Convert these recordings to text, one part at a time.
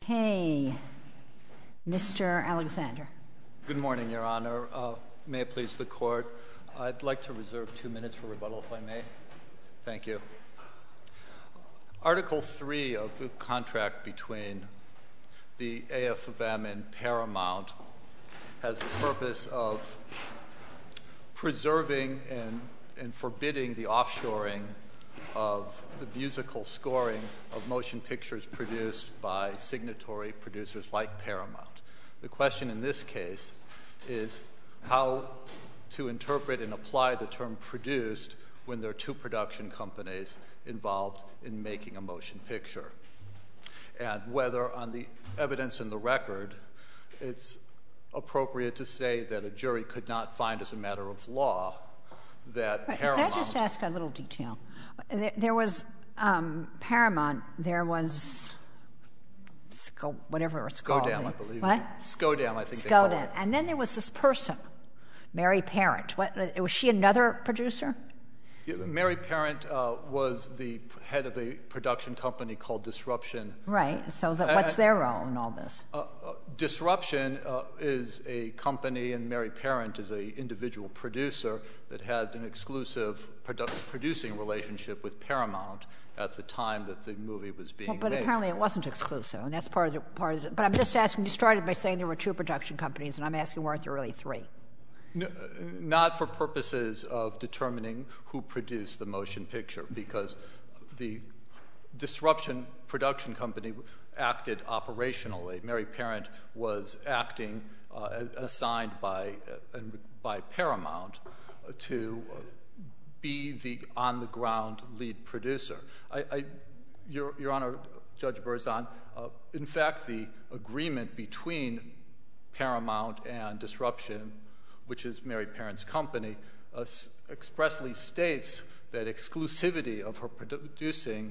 Okay. Mr. Alexander. Good morning, Your Honor. May it please the Court. I'd like to reserve 2 minutes for rebuttal, if I may. Thank you. Article 3 of the contract between the AFM and Paramount has the purpose of preserving and forbidding the offshoring of the musical scoring of motion pictures produced by signatory producers like Paramount. The question in this case is how to interpret and apply the term produced when there are two production companies involved in making a motion picture, and whether on the evidence in the record it's appropriate to say that a jury could not find as a matter of law that Paramount... Can I just ask a little detail? There was Paramount, there was whatever it's called. Skodam, I believe. What? Skodam, I think they call it. Skodam. And then there was this person, Mary Parent. Was she another producer? Mary Parent was the head of a production company called Disruption. Right. So what's their role in all this? Disruption is a company, and Mary Parent is an individual producer that had an exclusive producing relationship with Paramount at the time that the movie was being made. But apparently it wasn't exclusive, and that's part of it. But I'm just asking, you started by saying there were two production companies, and I'm asking, weren't there really three? No, not for purposes of determining who produced the motion picture, because the Disruption production company acted operationally. Mary Parent was acting assigned by Paramount to be the on-the-ground lead producer. Your Honor, Judge Berzon, in fact, the agreement between Paramount and Disruption, which is Mary Parent's company, expressly states that exclusivity of her producing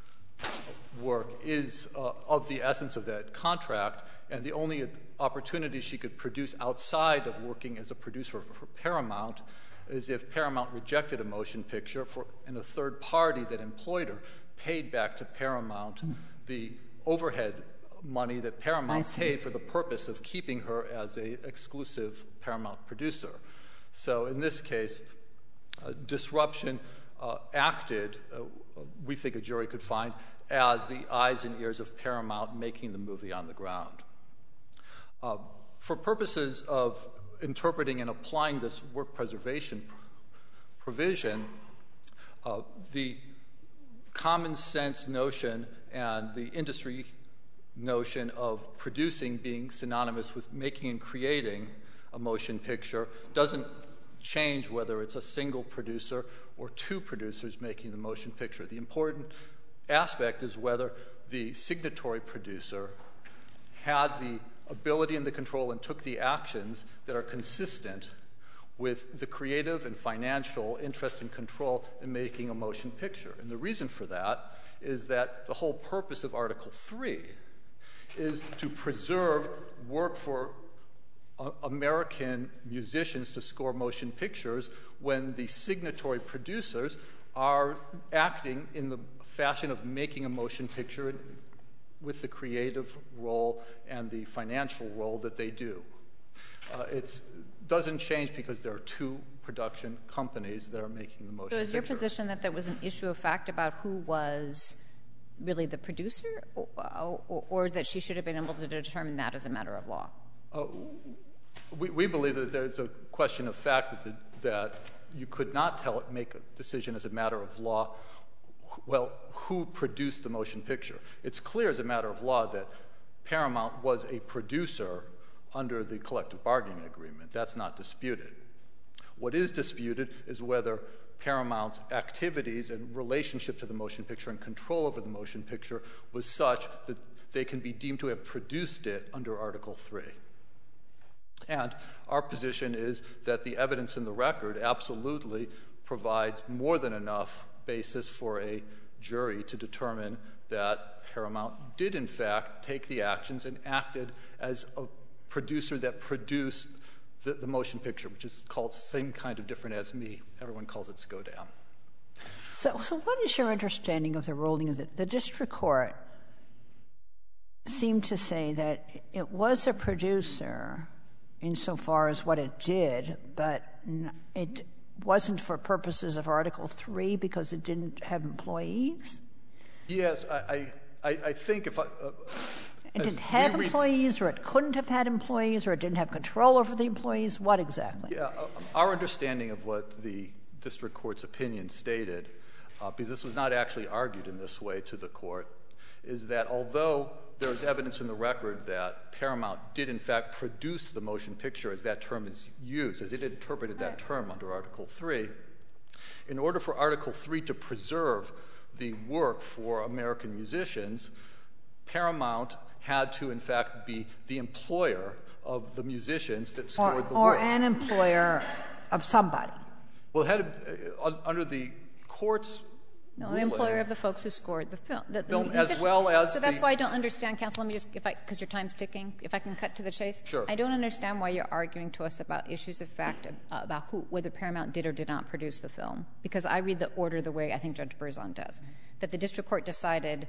work is of the essence of that contract, and the only opportunity she could produce outside of working as a producer for Paramount is if Paramount rejected a motion picture and a third party that employed her paid back to Paramount the overhead money that Paramount paid for the purpose of keeping her as an exclusive Paramount producer. So in this case, Disruption acted, we think a jury could find, as the eyes and ears of Paramount making the movie on the ground. For purposes of interpreting and applying this work preservation provision, the common sense notion and the industry notion of producing being synonymous with making and creating a motion picture doesn't change whether it's a single producer or two producers making the motion picture. The important aspect is whether the signatory producer had the ability and the control and took the actions that are consistent with the creative and financial interest and control in making a motion picture. And the reason for that is that the whole purpose of Article 3 is to preserve work for American musicians to score motion pictures when the signatory producers are acting in the fashion of making a motion picture with the creative role and the financial role that they do. It doesn't change because there are two production companies that are making the motion picture. So is your position that there was an issue of fact about who was really the producer, or that she should have been able to determine that as a matter of law? We believe that there's a question of fact that you could not make a decision as a matter of law, well, who produced the motion picture. It's clear as a matter of law that Paramount was a producer under the collective bargaining agreement. That's not disputed. What is disputed is whether Paramount's activities and relationship to the motion picture and control over the motion picture was such that they can be deemed to have produced it under Article 3. And our position is that the evidence in the record absolutely provides more than enough basis for a jury to determine that Paramount did, in fact, take the actions and acted as a producer that produced the motion picture, which is called same kind of different as me. Everyone calls it Skodam. So what is your understanding of the ruling? Is it the district court seem to say that it was a producer insofar as what it did, but it wasn't for purposes of Article III because it didn't have employees? Yes, I think if I... It didn't have employees, or it couldn't have had employees, or it didn't have control over the employees? What exactly? Yeah, our understanding of what the district court's opinion stated, because this was not actually argued in this way to the court, is that although there is evidence in the record that Paramount did in fact produce the motion picture, as that term is used, as it interpreted that term under Article III, in order for Article III to preserve the work for American musicians, Paramount had to in fact be the employer of the musicians that scored the work. Or an employer of somebody. Well, it had under the court's No, the employer of the folks who scored the film. As well as So that's why I don't understand, counsel. Let me just, because your time's ticking, if I can cut to the chase. Sure. I don't understand why you're arguing to us about issues of fact about whether Paramount did or did not produce the film. Because I read the order the way I think Judge Berzon does, that the district court decided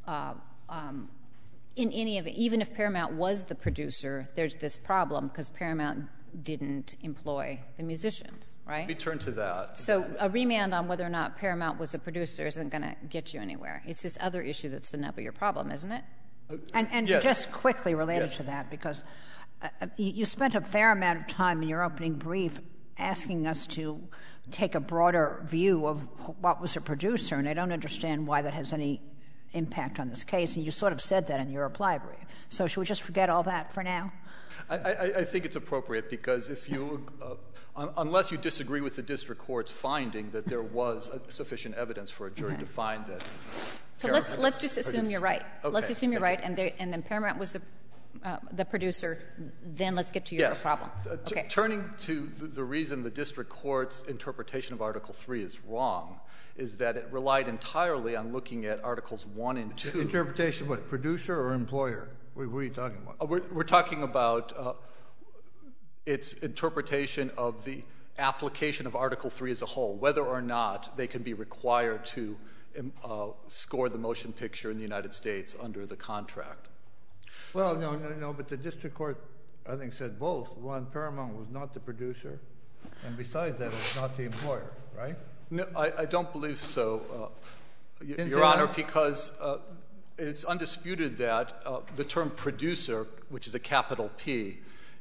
in any event, even if Paramount was the producer, there's this problem because Paramount didn't employ the musicians, right? Let me turn to that. So a remand on whether or not Paramount was a producer isn't going to get you anywhere. It's this other issue that's the nub of your problem, isn't it? And yes. Just quickly related yes. to that, because you spent a fair amount of time in your opening brief asking us to take a broader view of what was a producer, and I don't understand why that has any impact on this case, and you sort of said that in your reply brief. So should we just forget all that for now? I think it's appropriate because if you, unless you disagree with the district court's finding that there was sufficient evidence for a jury to find that. So let's just assume you're right. Okay. Let's assume you're right, and then Paramount was the producer. Then let's get to your problem. Okay. Turning to the reason the district court's interpretation of Article III is wrong is that it relied entirely on looking at Articles 1 and 2. Interpretation of what? Producer or employer? What are you talking about? We're talking about its interpretation of the application of Article III as a whole, whether or not they can be required to score the motion picture in the United States under the contract. Well, no, but the district court, I think, said both. One, Paramount was not the producer, and besides that, it was not the employer, right? No, I don't believe so, Your Honor, because it's undisputed that the term producer, which is a capital P,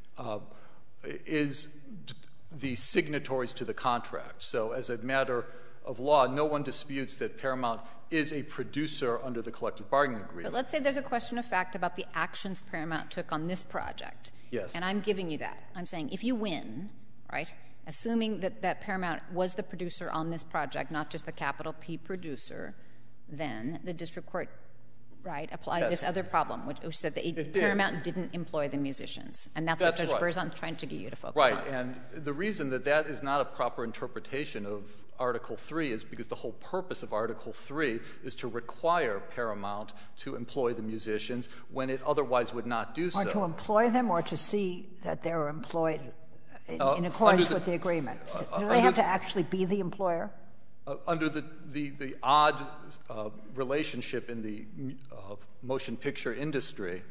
is the signatories to the contract. So as a matter of law, no one disputes that Paramount is a producer under the collective bargaining agreement. But let's say there's a question of fact about the actions Paramount took on this project. Yes. And I'm giving you that. I'm saying if you win, right, assuming that Paramount was the producer on this project, not just the capital P producer, then the district court, right, applied this other problem, which said that Paramount didn't employ the musicians. And that's what Judge Berzon's trying to get you to focus on. Right. And the reason that that is not a proper interpretation of Article III is because the whole purpose of Article III is to require Paramount to employ the musicians when it otherwise would not do so. Or to employ them, or to see that they were employed in accordance with the agreement? Do they have to actually be the employer? Under the odd relationship in the motion picture industry,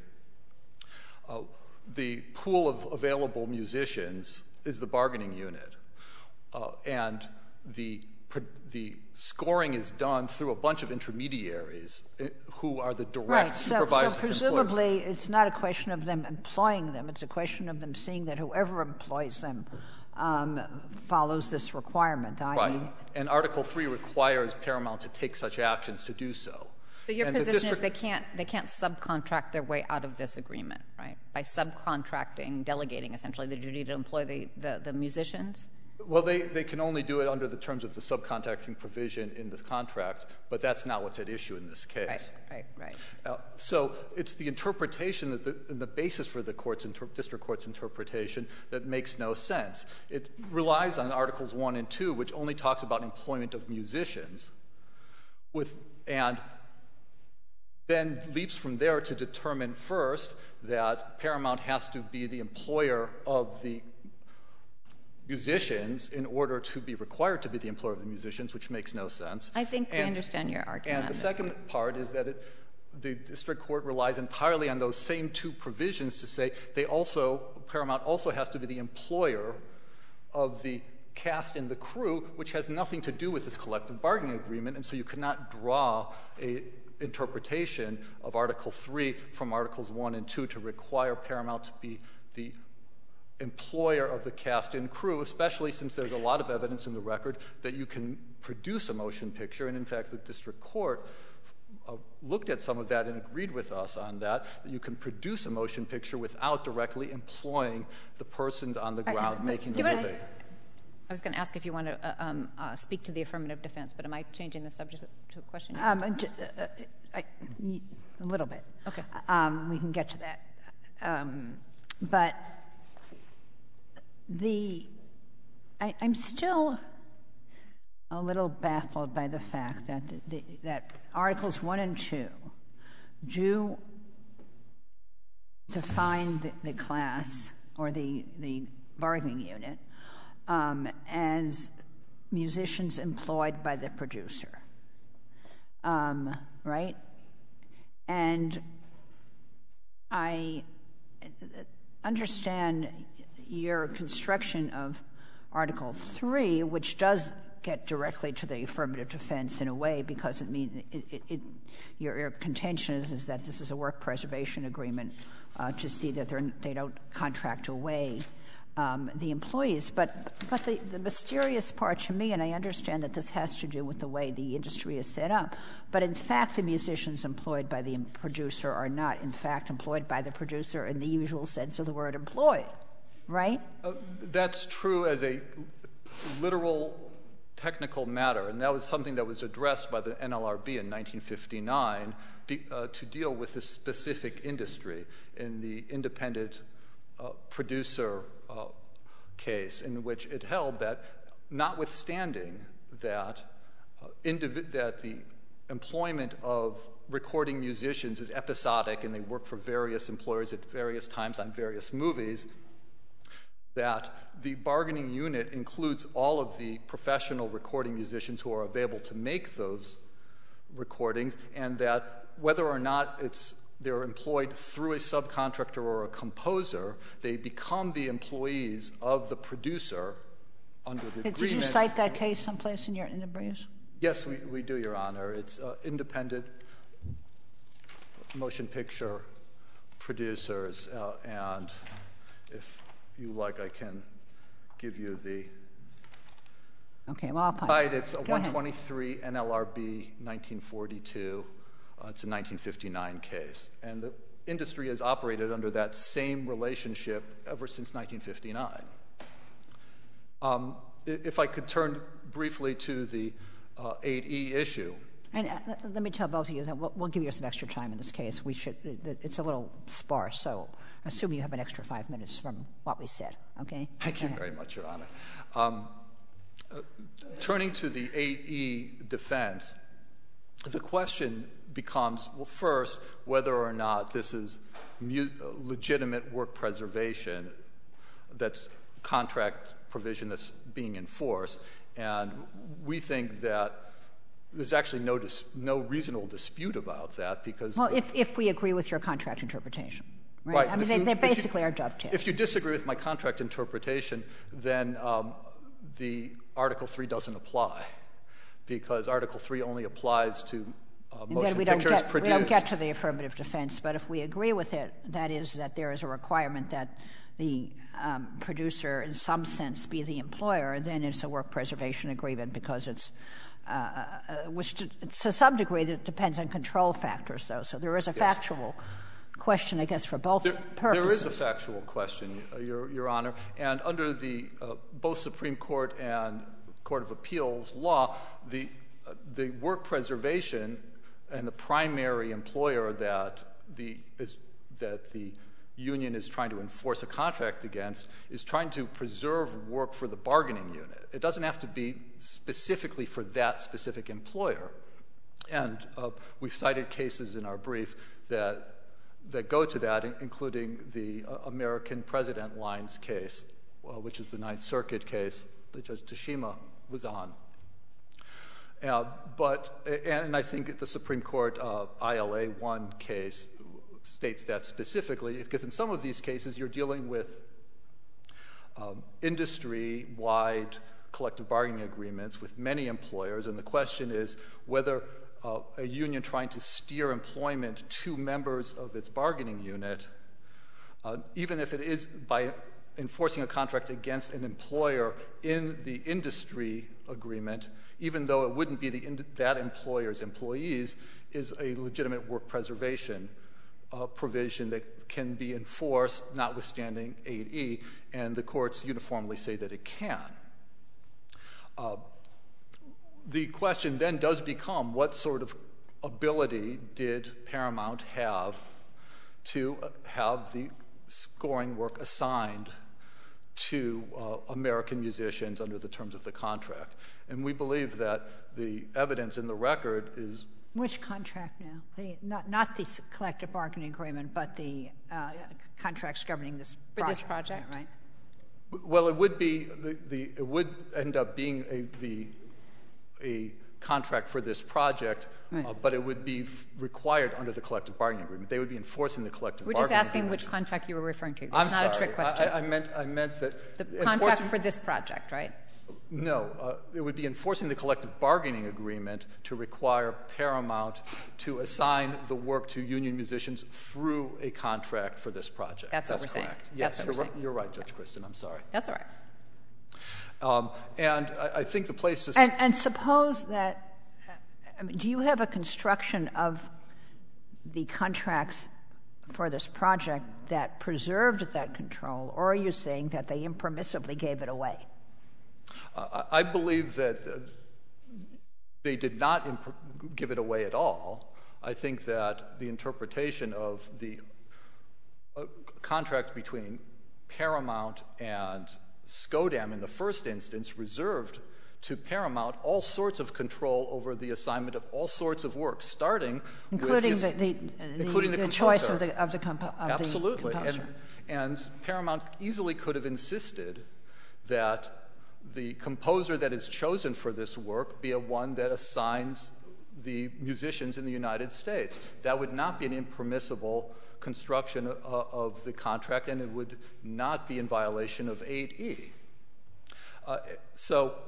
the pool of available musicians is the bargaining unit. And the scoring is done through a bunch of intermediaries who are the direct supervisors. So presumably it's not a question of them employing them. It's a question of them seeing that whoever employs them follows this requirement. Right. And Article III requires Paramount to take such actions to do so. So your position is they can't subcontract their way out of this agreement, right? By subcontracting, delegating essentially the duty to employ the musicians? Well, they can only do it under the terms of the subcontracting provision in the contract, but that's not what's at issue in this case. Right. So it's the interpretation that the basis for the district court's interpretation that makes no sense. It relies on Articles 1 and 2, which only talks about employment of musicians, and then leaps from there to determine first that Paramount has to be the employer of the musicians in order to be required to be the employer of the musicians, which makes no sense. I think we understand your argument. And the second part is that the district court relies entirely on those same two provisions to say Paramount also has to be the employer of the cast and the crew, which has nothing to do with this collective bargaining agreement, and so you cannot draw a interpretation of Article 3 from Articles 1 and 2 to require Paramount to be the employer of the cast and crew, especially since there's a lot of evidence in the record that you can produce a motion picture, and in fact the district court looked at some of that and agreed with us on that you can produce a motion picture without directly employing the persons on the ground making the movie. I was going to ask if you want to speak to the affirmative defense, but am I changing the subject to a question? A little bit. Okay. We can get to that. But I'm still a little baffled by the fact that that Articles 1 and 2 do define the class or the bargaining unit as musicians employed by the producer, right? And I understand your construction of Article 3, which does get directly to the affirmative defense in a way, because your contention is that this is a work preservation agreement to see that they don't contract away the employees. But the mysterious part to me, and I understand that this has to do with the way the industry is set up, but in fact the musicians employed by the producer are not in fact employed by the producer in the usual sense of the word employed, right? That's true as a literal technical matter, and that was something that was addressed by the NLRB in 1959 to deal with this specific industry in the independent producer case, in which it held that notwithstanding that the employment of recording musicians is episodic and they work for various employers at various times on various movies, that the bargaining unit includes all of the professional recording musicians who are available to make those recordings, and that whether or not they're employed through a subcontractor or a composer, they become the employees of the producer under the agreement. Did you cite that case someplace in the briefs? Yes, we do, Your Honor. It's independent motion picture producers, and if you like, I can give you the... Okay, well, I'll find it. It's 123 NLRB 1942. It's a 1959 case. And the industry has operated under that same relationship ever since 1959. If I could turn briefly to the 8E issue. And let me tell both of you that we'll give you some extra time in this case. It's a little sparse, so assume you have an extra 5 minutes from what we said, okay? Thank you very much, Your Honor. Turning to the 8E defense, the question becomes, well, first, whether or not this is legitimate work preservation, that's contract provision that's being enforced. And we think that there's actually no reasonable dispute about that, because... Well, if we agree with your contract interpretation, right? Right. I mean, they basically are dovetailed. If you disagree with my contract interpretation, then the Article 3 doesn't apply, because Article 3 only applies to motion pictures produced. We don't get to the affirmative defense, but if we agree with it, that is that there is a requirement that the producer in some sense be the employer, then it's a work preservation agreement, because it's which to some degree that depends on control factors, though. So there is a factual question, I guess, for both purposes. There is a factual question, Your Honor, and under the both Supreme Court and Court of Appeals law, the work preservation and the primary employer that the union is trying to enforce a contract against is trying to preserve work for the bargaining unit. It doesn't have to be specifically for that specific employer. And we've cited cases in our brief that go to that, including the American President Lines case, which is the Ninth Circuit case that Judge Tashima was on. And I think the Supreme Court ILA 1 case states that specifically, because in some of these cases you're dealing with industry-wide collective bargaining agreements with many employers, and the question is whether a union trying to steer employment to members of its bargaining unit, even if it is by enforcing a contract against an employer in the industry agreement, even though it wouldn't be that employer's employees, is a legitimate work preservation provision that can be enforced, notwithstanding 8E, and the courts uniformly say that it can. The question then does become, what sort of ability did Paramount have to have the scoring work assigned to American musicians under the terms of the contract? And we believe that the evidence in the record is... Which contract now? Not the collective bargaining agreement, but the contracts governing this project. For this project? Right. Well, it would be it would end up being a contract for this project, right. But it would be required under the collective bargaining agreement. They would be enforcing the collective bargaining agreement. We're just asking which contract you were referring to. It's I'm not sorry. a trick question. I meant that the contract for this project, right? No, it would be enforcing the collective bargaining agreement to require Paramount to assign the work to union musicians through a contract for this project. That's what we're saying. Yes, That's what we're saying. You're right, Judge Kristen. I'm sorry. That's all right. And I think the place to... And suppose that, do you have a construction of the contracts for this project that preserved that control, or are you saying that they impermissibly gave it away? I believe that they did not give it away at all. I think that the interpretation of the contract between Paramount and SCODAM in the first instance reserved to Paramount all sorts of control over the assignment of all sorts of work, starting including with the choice of the composer. Absolutely. And Paramount easily could have insisted that the composer that is chosen for this work be a one that assigns the musicians in the United States. That would not be an impermissible construction of the contract, and it would not be in violation of 8E. So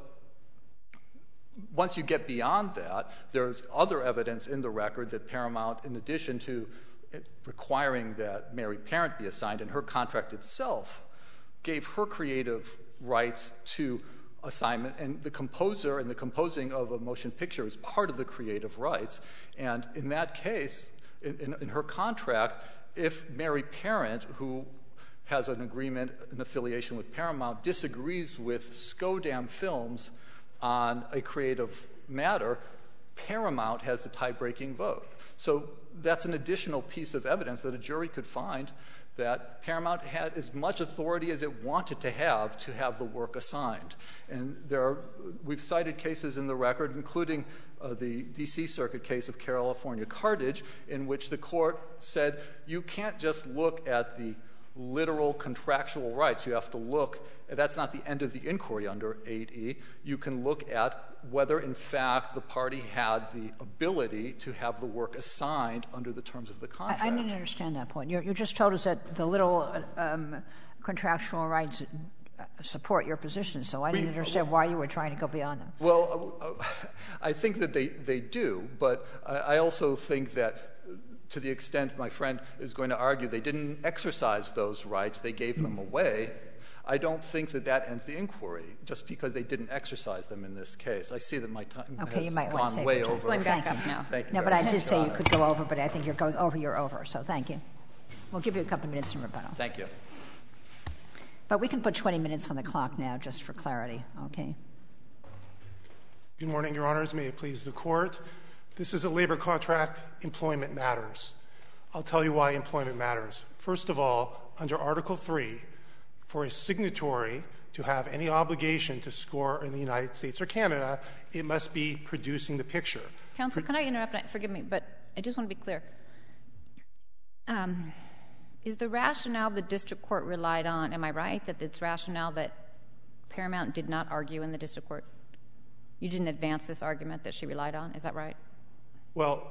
once you get beyond that, there's other evidence in the record that Paramount, in addition to requiring that Mary Parent be assigned, and her contract itself gave her creative rights to assignment, and the composer and the composing of a motion picture is part of the creative rights. And in that case, in her contract, if Mary Parent, who has an agreement, an affiliation with Paramount, disagrees with SCODAM Films on a creative matter, Paramount has the tie-breaking vote. So that's an additional piece of evidence that a jury could find that Paramount had as much authority as it wanted to have the work assigned. And we've cited cases in the record, including the D.C. Circuit case of California Cartage, in which the court said you can't just look at the literal contractual rights. You have to look, that's not the end of the inquiry under 8E. You can look at whether, in fact, the party had the ability to have the work assigned under the terms of the contract. I didn't understand that point. You just told us that the literal contractual rights support your position, so I didn't understand why you were trying to go beyond them. Well, I think that they do, but I also think that to the extent my friend is going to argue they didn't exercise those rights, they gave them away, I don't think that that ends the inquiry, just because they didn't exercise them in this case. I see that my time has gone way over. Going back up now. Thank you. No, but I did say you could go over, but I think you're going over, you're over, so thank you. We'll give you a couple minutes in rebuttal. Thank you. But we can put 20 minutes on the clock now, just for clarity, okay? Good morning, Your Honors. May it please the Court. This is a labor contract. Employment matters. I'll tell you why employment matters. First of all, under Article 3, for a signatory to have any obligation to score in the United States or Canada, it must be producing the picture. Counsel, can I interrupt? Forgive me, but I just want to be clear. Is the rationale the district court relied on, am I right, that it's rationale that Paramount did not argue in the district court? You didn't advance this argument that she relied on. Is that right? Well,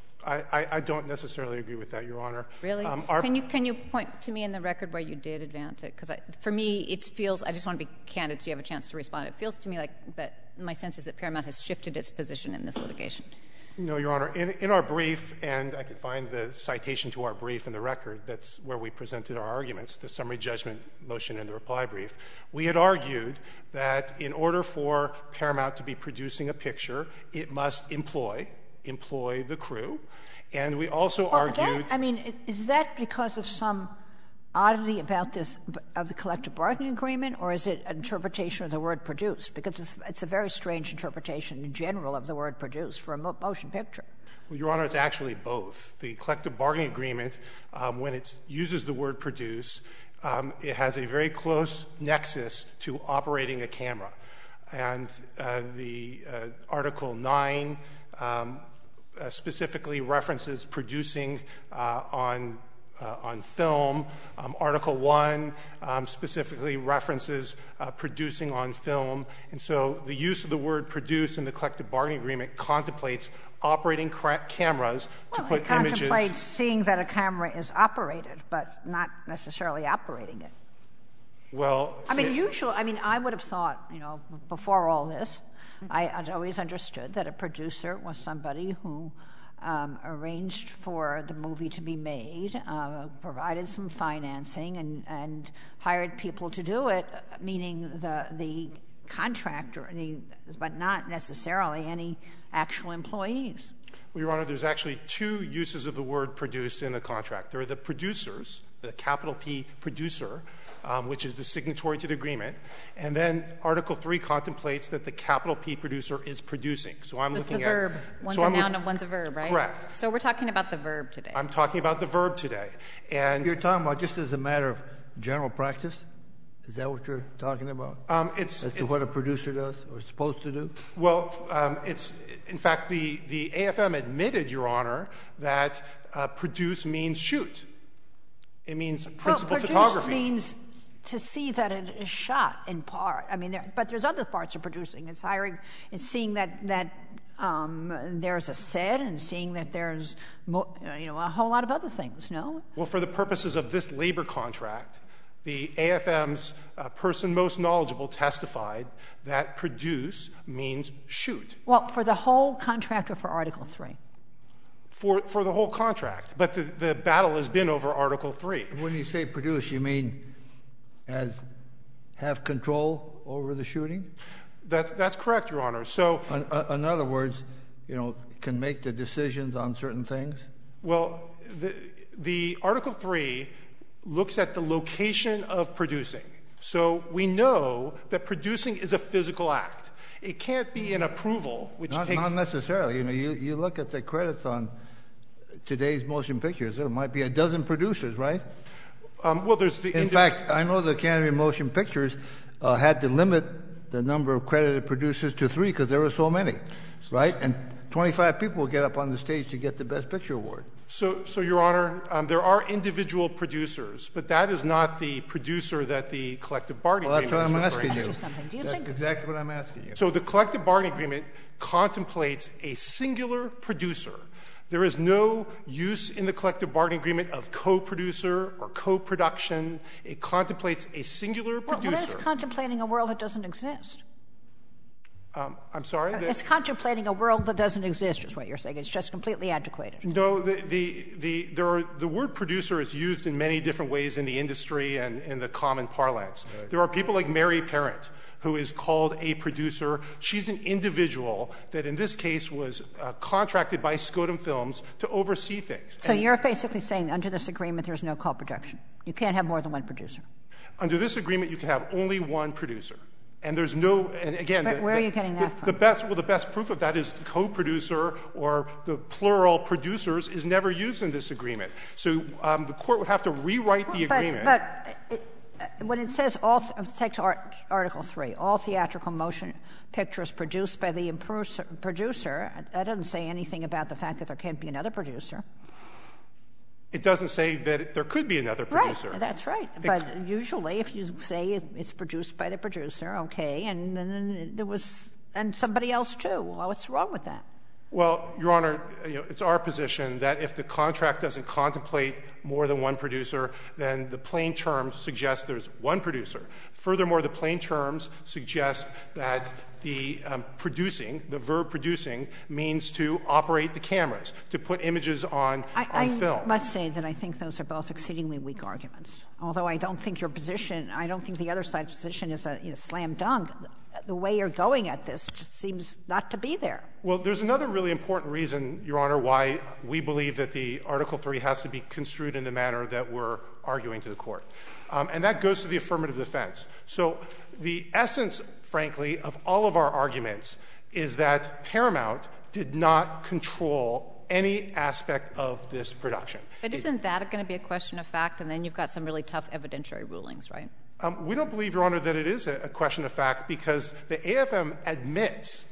I don't necessarily agree with that, Your Honor. Really? Can you point to me in the record where you did advance it? Because for me, it feels, I just want to be candid so you have a chance to respond. It feels to me like that my sense is that Paramount has shifted its position in this litigation. No, Your Honor. In our brief, and I can find the citation to our brief in the record, that's where we presented our arguments, the summary judgment motion and the reply brief. We had argued that in order for Paramount to be producing a picture, it must employ the crew. And we also argued... is that because of some oddity about this, of the collective bargaining agreement, or is it an interpretation of the word produce? Because it's a very strange interpretation in general of the word produce for a motion picture. Well, Your Honor, it's actually both. The collective bargaining agreement, when it uses the word produce, it has a very close nexus to operating a camera. And the Article 9 specifically references producing on film. Article 1 specifically references producing on film. And so the use of the word produce in the collective bargaining agreement contemplates operating cameras to put images... Well, it contemplates seeing that a camera is operated, but not necessarily operating it. Well... I would have thought, before all this, I'd always understood that a producer was somebody who arranged for the movie to be made, provided some financing, and hired people to do it, meaning the contractor, but not necessarily any actual employees. Well, Your Honor, there's actually two uses of the word produce in the contract. There are the producers, the capital P producer, which is the signatory to the agreement. And then Article 3 contemplates that the capital P producer is producing. So I'm looking at... It's the verb. One's a noun and one's a verb, right? Correct. So we're talking about the verb today. I'm talking about the verb today. And you're talking about just as a matter of general practice? Is that what you're talking about? As to what a producer does or is supposed to do? Well, in fact, the AFM admitted, Your Honor, that produce means shoot. It means principal photography. Produce means to see that it is shot in part. But there's other parts of producing. It's seeing that there's a set and seeing that there's a whole lot of other things. No. Well, for the purposes of this labor contract, the AFM's person most knowledgeable testified that produce means shoot. Well, for the whole contract or for Article 3? For the whole contract. But the battle has been over Article 3. When you say produce, you mean have control over the shooting? That's correct, Your Honor. So, in other words, can make the decisions on certain things? Well, the Article 3 looks at the location of producing. So we know that producing is a physical act. It can't be an approval, which takes... Not necessarily. You look at the credits on today's motion pictures, there might be a dozen producers, right? Well, there's the... In fact, I know the Academy of Motion Pictures had to limit the number of credited producers to 3 because there were so many, right? And 25 people will get up on the stage to get the Best Picture award. So Your Honor, there are individual producers, but that is not the producer that the collective bargaining agreement is referring to. Well, that's what I'm asking you. That's exactly what I'm asking you. So the collective bargaining agreement contemplates a singular producer. There is no use in the collective bargaining agreement of co-producer or co-production. It contemplates a singular producer. Well, it's contemplating a world that doesn't exist. I'm sorry? It's contemplating a world that doesn't exist, is what you're saying. It's just completely antiquated. No, the word producer is used in many different ways in the industry and in the common parlance. Right. There are people like Mary Parent, who is called a producer. She's an individual that in this case was contracted by Scotum Films to oversee things. So you're basically saying under this agreement there's no co-production. You can't have more than one producer. Under this agreement you can have only one producer. And there's no, and again... Where are you getting that from? The best proof of that is co-producer or the plural producers is never used in this agreement. So the court would have to rewrite the agreement. But when it says, take Article 3, all theatrical motion pictures produced by the producer, that doesn't say anything about the fact that there can't be another producer. It doesn't say that there could be another producer. Right, that's right. But usually if you say it's produced by the producer, okay, and then there was and somebody else too. Well, what's wrong with that? Well, Your Honor, it's our position that if the contract doesn't contemplate more than one producer, then the plain terms suggest there's one producer. Furthermore, the plain terms suggest that the the verb producing, means to operate the cameras, to put images on film. I must say that I think those are both exceedingly weak arguments. Although I don't think your position, I don't think the other side's position is a slam dunk. The way you're going at this just seems not to be there. Well, there's another really important reason, Your Honor, why we believe that the Article 3 has to be construed in the manner that we're arguing to the Court. And that goes to the affirmative defense. So the essence, frankly, of all of our arguments is that Paramount did not control any aspect of this production. But isn't that going to be a question of fact? And then you've got some really tough evidentiary rulings, right? We don't believe, Your Honor, that it is a question of fact because the AFM admits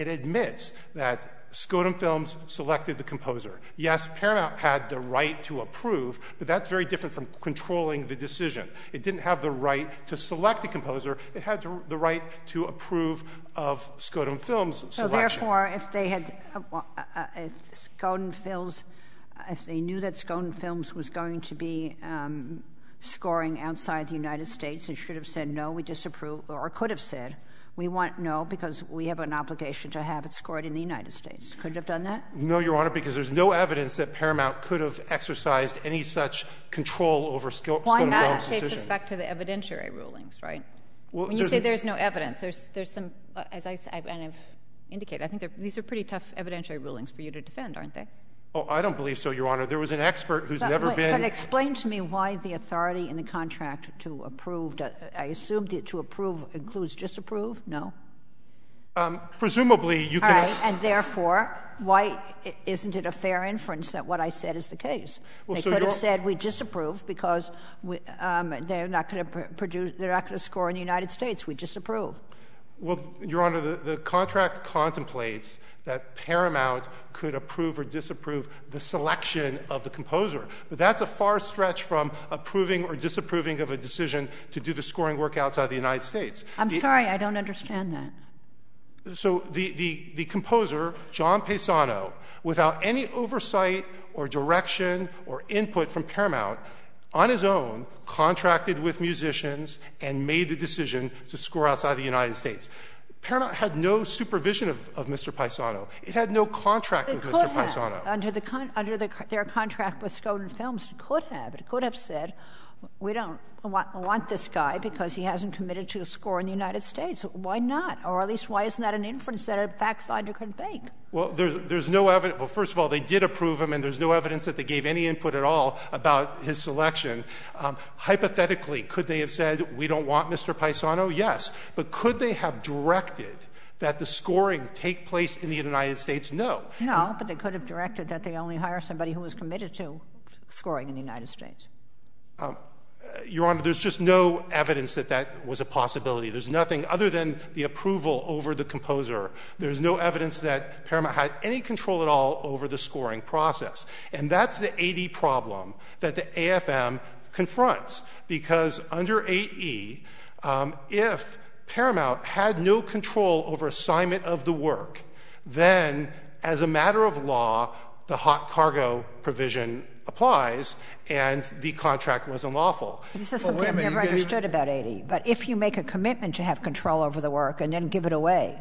that Skoda Films selected the composer. Yes, Paramount had the right to approve, but that's very different from controlling the decision. It didn't have the right to select the composer. It had the right to approve of Skoda Films' selection. So therefore, if they had, if Skoda Films, if they knew that Skoda Films was going to be scoring outside the United States, it should have said no, we disapprove, or could have said we want no because we have an obligation to have it scored in the United States. Could it have done that? No, Your Honor, because there's no evidence that Paramount could have exercised any such control over Skoda Films' decision. Why not? Takes us back to the evidentiary rulings, right? Well, when you say there's no evidence, there's some, as I've indicated, I think these are pretty tough evidentiary rulings for you to defend, aren't they? Oh, I don't believe so, Your Honor. There was an expert who's never been— But explain to me why the authority in the contract to approve, I assumed to approve includes disapprove? No? Presumably, you can— All right, and therefore, why isn't it a fair inference that what I said is the case? Well, they so could have said we disapprove because they're not going to produce, they're not going to score in the United States. We disapprove. Well, Your Honor, the contract contemplates that Paramount could approve or disapprove the selection of the composer. But that's a far stretch from approving or disapproving of a decision to do the scoring work outside the United States. I'm sorry, I don't understand that. So the composer, John Paisano, without any oversight or direction or input from Paramount, on his own, contracted with musicians and made the decision to score outside the United States. Paramount had no supervision of Mr. Paisano. It had no contract with Mr. Paisano. Under their contract with Skoda Films, it could have. It could have said, we don't want this guy because he hasn't committed to a score in the United States. Why not? Or at least why isn't that an inference that a fact finder could make? Well, there's no evidence. Well, first of all, they did approve him, and there's no evidence that they gave any input at all about his selection. Hypothetically, could they have said, we don't want Mr. Paisano? Yes. But could they have directed that the scoring take place in the United States? No. No, but they could have directed that they only hire somebody who was committed to scoring in the United States. Your Honor, there's just no evidence that that was a possibility. There's nothing other than the approval over the composer. There's no evidence that Paramount had any control at all over the scoring process. And that's the AD problem that the AFM confronts, because under 8E, if Paramount had no control over assignment of the work, then as a matter of law, the hot cargo provision applies, and the contract was unlawful. This is something I've never understood about 8E. But if you make a commitment to have control over the work and then give it away,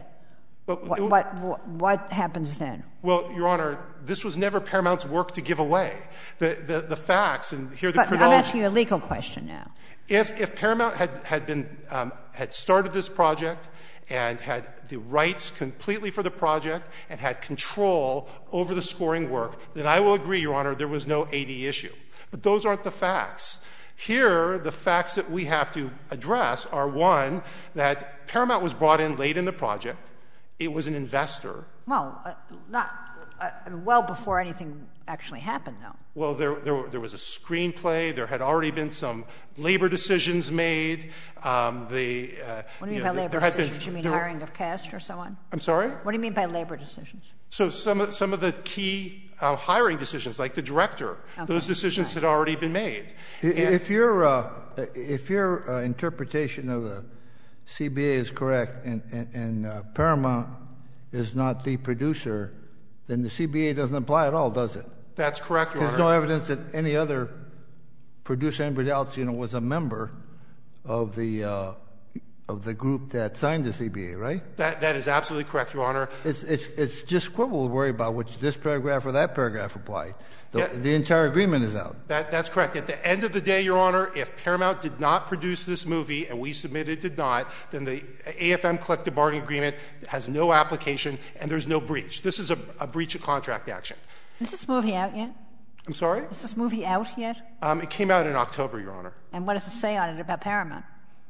what happens then? Well, Your Honor, this was never Paramount's work to give away. The facts, and here the chronology— But I'm asking you a legal question now. If Paramount had started this project and had the rights completely for the project and had control over the scoring work, then I will agree, Your Honor, there was no 8E issue. But those aren't the facts. Here, the facts that we have to address are, one, that Paramount was brought in late in the project. It was an investor. Well, well before anything actually happened, though. Well, there was a screenplay. There had already been some labor decisions made. What do you mean by labor decisions? You mean hiring of cast or so on? I'm sorry? What do you mean by labor decisions? So some of the key hiring decisions, like the director, those decisions had already been made. If your interpretation of the CBA is correct and Paramount is not the producer, then the CBA doesn't apply at all, does it? That's correct, Your Honor. There's no evidence that any other producer, anybody else, was a member of the group that signed the CBA, right? That is absolutely correct, Your Honor. It's just squibble to worry about which this paragraph or that paragraph apply. The entire agreement is out. That's correct. At the end of the day, Your Honor, if Paramount did not produce this movie and we submitted did not, then the AFM collective bargaining agreement has no application and there's no breach. This is a breach of contract action. Is this movie out yet? I'm sorry? Is this movie out yet? It came out in October, Your Honor. And what does it say on it about Paramount?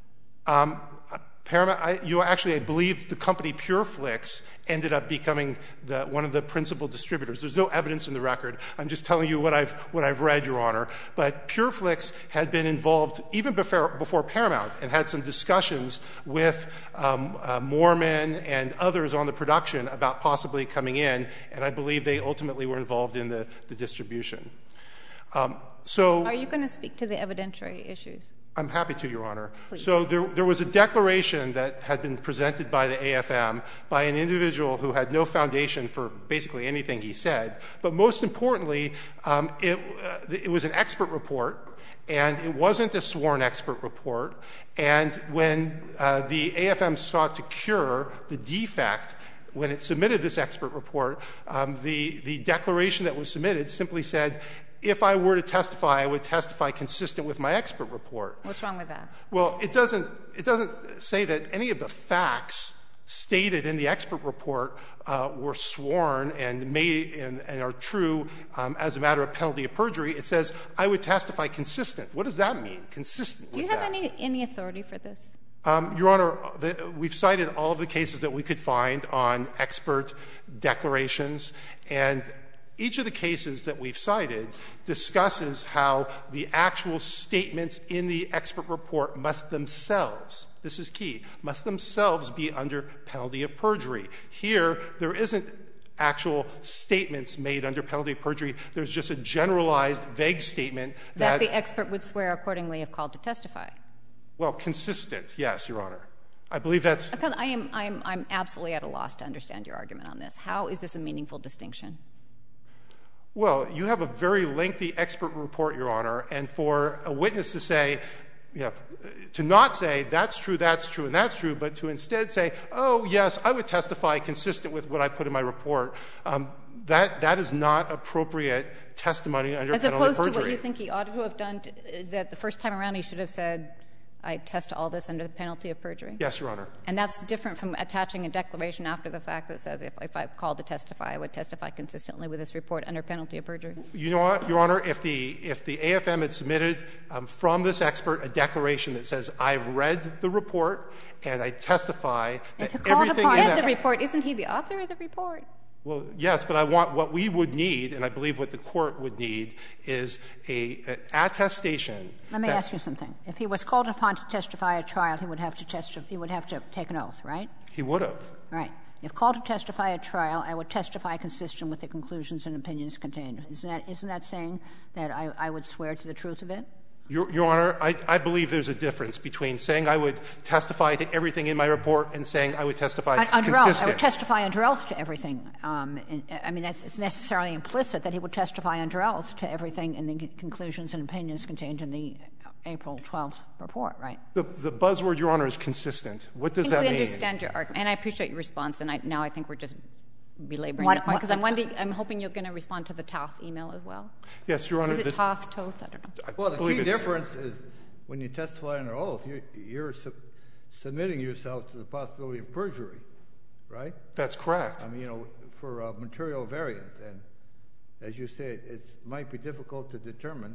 Paramount, I believe the company PureFlix ended up becoming one of the principal distributors. There's no evidence in the record. I'm just telling you what I've read, Your Honor. But PureFlix had been involved even before Paramount and had some discussions with Moorman and others on the production about possibly coming in, and I believe they ultimately were involved in the distribution. Are you going to speak to the evidentiary issues? I'm happy to, Your Honor. Please. So there was a declaration that had been presented by the AFM by an individual who had no foundation for basically anything he said. But most importantly, it was an expert report, and it wasn't a sworn expert report. And when the AFM sought to cure the defect, when it submitted this expert report, the declaration that was submitted simply said, if I were to testify, I would testify consistent with my expert report. What's wrong with that? Well, it doesn't say that any of the facts stated in the expert report were sworn and are true as a matter of penalty of perjury. It says I would testify consistent. What does that mean, consistent with that? Do you have any authority for this? Your Honor, we've cited all of the cases that we could find on expert declarations, and each of the cases that we've cited discusses how the actual statements in the expert report must themselves, this is key, must themselves be under penalty of perjury. Here, there isn't actual statements made under penalty of perjury. There's just a generalized, vague statement that the expert would swear accordingly if called to testify. Well, consistent, yes, Your Honor. I believe that's... I'm absolutely at a loss to understand your argument on this. How is this a meaningful distinction? Well, you have a very lengthy expert report, Your Honor, and for a witness to say, to not say that's true, and that's true, but to instead say, oh, yes, I would testify consistent with what I put in my report, that is not appropriate testimony under penalty of perjury. As opposed to what you think he ought to have done, that the first time around he should have said, I test all this under the penalty of perjury? Yes, Your Honor. And that's different from attaching a declaration after the fact that says if I'm called to testify, I would testify consistently with this report under penalty of perjury? You know what, Your Honor, if the AFM had submitted from this expert a declaration that says I've read the report and I testify that everything in that... Read the report. Isn't he the author of the report? Well, yes, but I want what we would need, and I believe what the Court would need, is an attestation. Let me ask you something. If he was called upon to testify at trial, he would have to take an oath, right? He would have. Right. If called to testify at trial, I would testify consistent with the conclusions and opinions contained. Isn't that saying that I would swear to the truth of it? Your Honor, I believe there's a difference between saying I would testify to everything in my report and saying I would testify consistent. Under oath. I would testify under oath to everything. I mean, it's necessarily implicit that he would testify under oath to everything in the conclusions and opinions contained in the April 12th report, right? The buzzword, Your Honor, is consistent. What does that mean? I think we understand your argument, and I appreciate your response, and now I think we're just belaboring the point, because I'm hoping you're going to respond to the Toth email as well. Yes, Your Honor. Is it Toth, Toth? I don't know. Well, the key difference is when you testify under oath, you're submitting yourself to the possibility of perjury, right? That's correct. I mean, for material variance, and as you said, it might be difficult to determine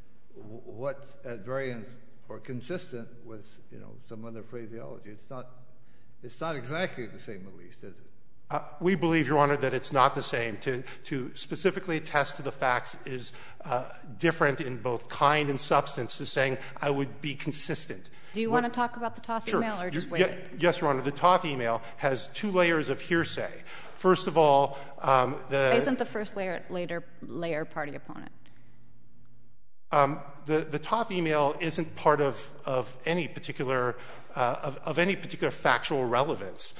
what's at variance or consistent with, some other phraseology. It's not exactly the same, at least, is it? We believe, Your Honor, that it's not the same. To specifically attest to the facts is different in both kind and substance to saying I would be consistent. Do you want to talk about the Toth email or just wait? Yes, Your Honor. The Toth email has two layers of hearsay. First of all, Isn't the first layer party opponent? The top email isn't part of any particular factual relevance.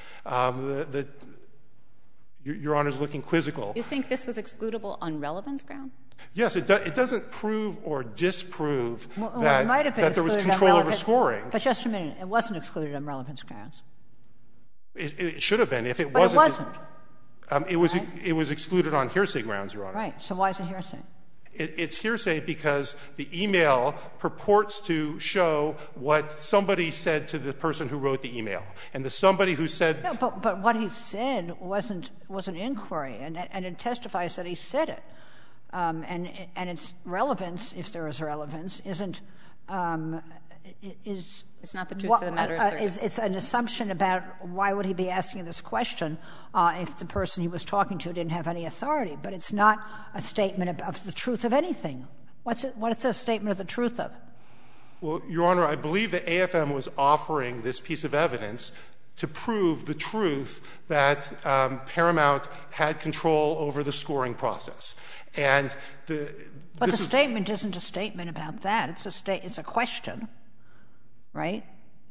Your Honor's looking quizzical. You think this was excludable on relevance ground? Yes, it doesn't prove or disprove it might have been that there was excluded control on over relevance- scoring. But just a minute. It wasn't excluded on relevance grounds. It should have been. If it But wasn't. It wasn't. It was excluded on hearsay grounds, Your Honor. Right. So why is it hearsay? It's hearsay because the email purports to show what somebody said to the person who wrote the email. And the somebody who said — No, but what he said was an inquiry, and it testifies that he said it. And its relevance, if there is relevance, isn't is — It's not the truth of the matter asserted. It's an assumption about why would he be asking this question if the person he was talking to didn't have any authority. But it's not a statement of the truth of anything. What's a statement of the truth of? Well, Your Honor, I believe that AFM was offering this piece of evidence to prove the truth that Paramount had control over the scoring process. And But the statement isn't a statement about that. It's a question. Right?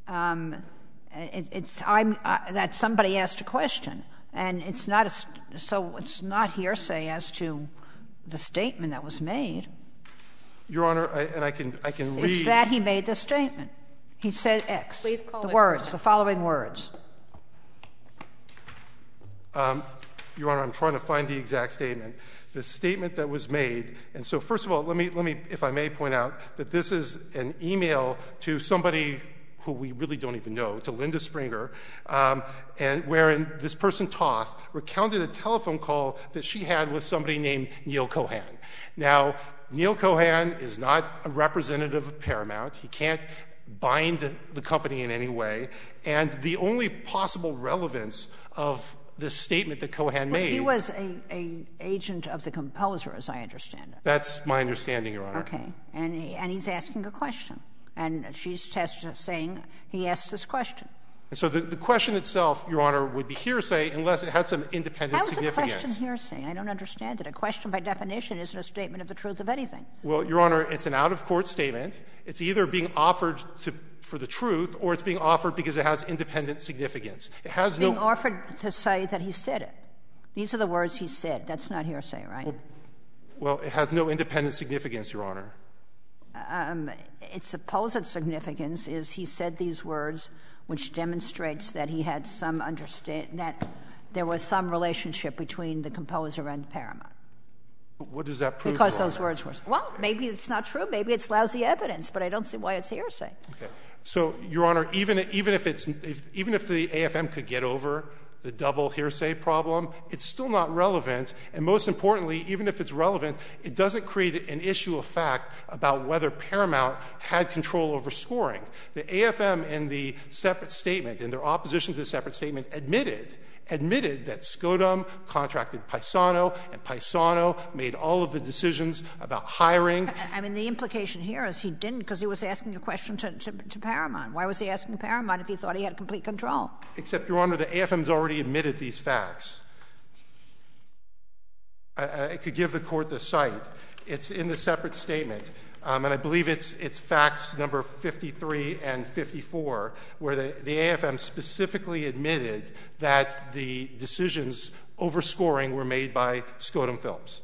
That somebody asked a question, and it's not so it's not hearsay as to the statement that was made. Your Honor, I can read. It's that he made the statement. He said X. Please call the his words, question. the following words. Your Honor, I'm trying to find the exact statement. The statement that was made, and so first of all, let me, if I may point out that this is an email to somebody who we really don't even know, to Linda Springer, and wherein this person, Toth, recounted a telephone call that she had with somebody named Neil Cohan. Now, Neil Cohan is not a representative of Paramount. He can't bind the company in any way. And the only possible relevance of this statement that Cohan made — He was a agent of the composer, as I understand it. That's my understanding, Your Honor. Okay. And he's asking a question. And she's saying he asked this question. And so the question itself, Your Honor, would be hearsay unless it had some independent significance. How is a question hearsay? I don't understand it. A question, by definition, isn't a statement of the truth of anything. Well, Your Honor, it's an out-of-court statement. It's either being offered for the truth, or it's being offered because it has independent significance. It has no — Being offered to say that he said it. These are the words he said. That's not hearsay, right? Well, it has no independent significance, Your Honor. Its supposed significance is he said these words, which demonstrates that he had some that there was some relationship between the composer and Paramount. What does that prove, Because Your those Honor? words were — well, maybe it's not true. Maybe it's lousy evidence, but I don't see why it's hearsay. Okay. So, Your Honor, even if the AFM could get over the double hearsay problem, it's still not relevant. And most importantly, even if it's relevant, it doesn't create an issue of fact about whether Paramount had control over scoring. The AFM in the separate statement, in their opposition to the separate statement, admitted that Skodom contracted Paisano, and Paisano made all of the decisions about hiring. I mean, the implication here is he didn't because he was asking a question to Paramount. Why was he asking Paramount if he thought he had complete control? Except, Your Honor, the AFM's already admitted these facts. I could give the Court the cite. It's in the separate statement. And I believe it's facts number 53 and 54, where the AFM specifically admitted that the decisions over scoring were made by Skodom Films.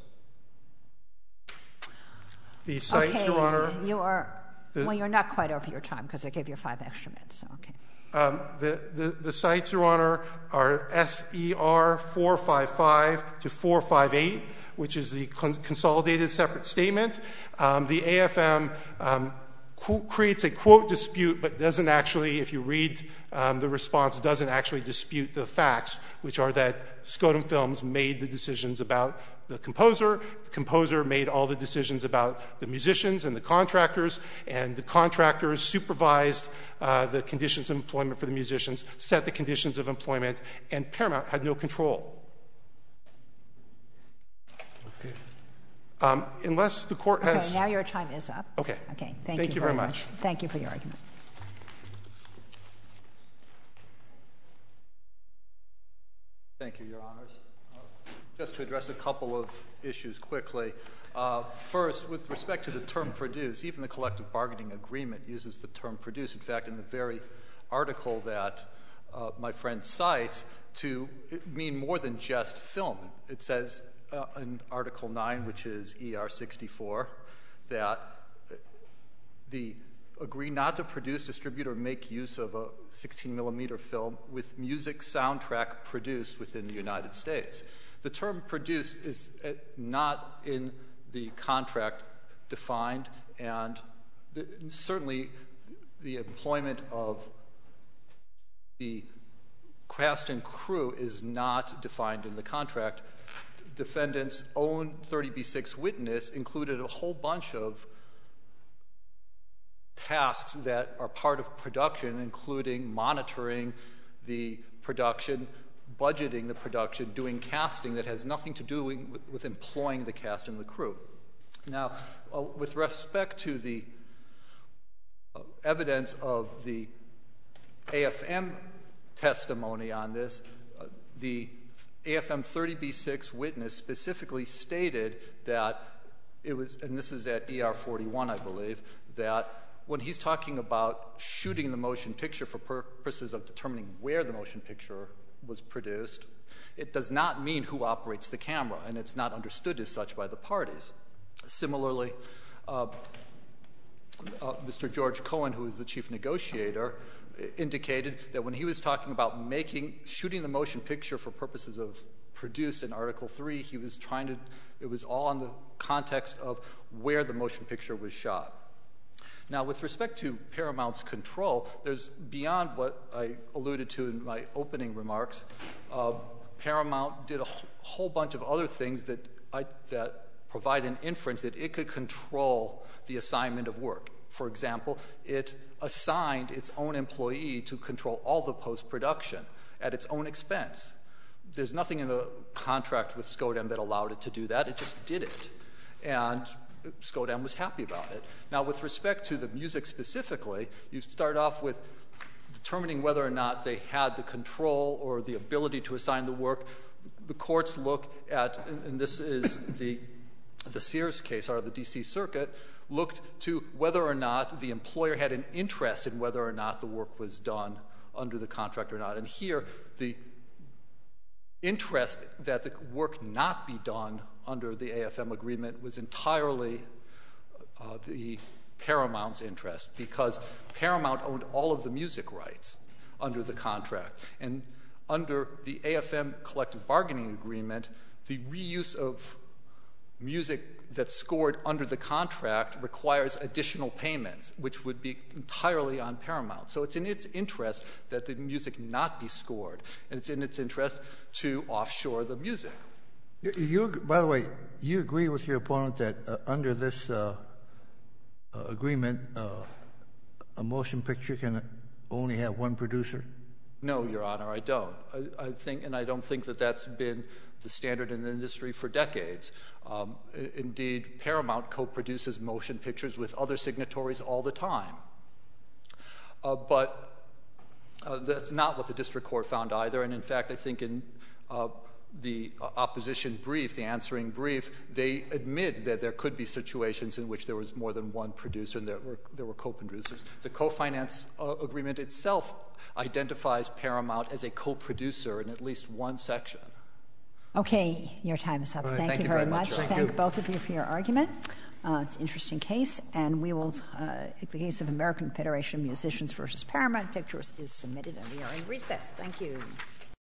The cites, Your Honor. You are — well, you're not quite over your time because I gave you 5 extra minutes, so okay. The cites, Your Honor, are SER 455 to 458, which is the consolidated separate statement. The AFM creates a quote dispute, but doesn't actually, if you read the response, doesn't actually dispute the facts, which are that Skodom Films made the decisions about the composer made all the decisions about the musicians and the contractors supervised the conditions of employment for the musicians, set the conditions of employment, and Paramount had no control. Unless the Court has — Okay, now your time is up. Okay. Okay, Thank you very much. Thank you for your argument. Thank you, Your Honors. Just to address a couple of issues quickly. First, with respect to the term produce, even the collective bargaining agreement uses the term produce. In fact, in the very article that my friend cites, to mean more than just film. It says in Article 9, which is ER 64, that the agree not to produce, distribute, or make use of a 16-millimeter film with music soundtrack produced within the United States. The term produce is not in the contract defined, and certainly the employment of the cast and crew is not defined in the contract. Defendant's own 30b-6 witness included a whole bunch of tasks that are part of production, including monitoring the production, budgeting the production, doing casting that has nothing to do with employing the cast and the crew. Now, with respect to the evidence of the AFM testimony on this, the AFM 30b-6 witness specifically stated that it was, and this is at ER 41, I believe, that when he's talking about shooting the motion picture for purposes of determining where the motion picture was produced, it does not mean who operates the camera, and it's not understood as such by the parties. Similarly, Mr. George Cohen, who is the chief negotiator, indicated that when he was talking about shooting the motion picture for purposes of produced in Article 3, he was trying to, it was all in the context of where the motion picture was shot. Now, with respect to Paramount's control, there's beyond what I alluded to in my opening remarks. Paramount did a whole bunch of other things that provide an inference that it could control the assignment of work. For example, it assigned its own employee to control all the post-production at its own expense. There's nothing in the contract with SCODEM that allowed it to do that. It just did it. And SCODEM was happy about it. Now, with respect to the music specifically, you start off with determining whether or not they had the control or the ability to assign the work. The courts look at, and this is the Sears case out of the D.C. Circuit, looked to whether or not the employer had an interest in whether or not the work was done under the contract or not. And here, the interest that the work not be done under the AFM agreement was entirely the Paramount's interest, because Paramount owned all of the music rights under the contract. And under the AFM collective bargaining agreement, the reuse of music that's scored under the contract requires additional payments, which would be entirely on Paramount. So it's in its interest that the music not be scored, and it's in its interest to offshore the music. By the way, you agree with your opponent that under this agreement, a motion picture can only have one producer? No, Your Honor, I don't. I think, and I don't think that that's been the standard in the industry for decades. Indeed, Paramount co-produces motion pictures with other signatories all the time. But that's not what the district court found either. And in fact, I think in the opposition brief, the answering brief, they admit that there could be situations in which there was more than one producer and there were co-producers. The co-finance agreement itself identifies Paramount as a co-producer in at least one section. Okay, your time is up. Right. Thank you very much. Thank you. Both of you for your argument. It's an interesting case, and we will, the case of American Federation of Musicians versus Paramount Pictures is submitted, and we are in recess. Thank you.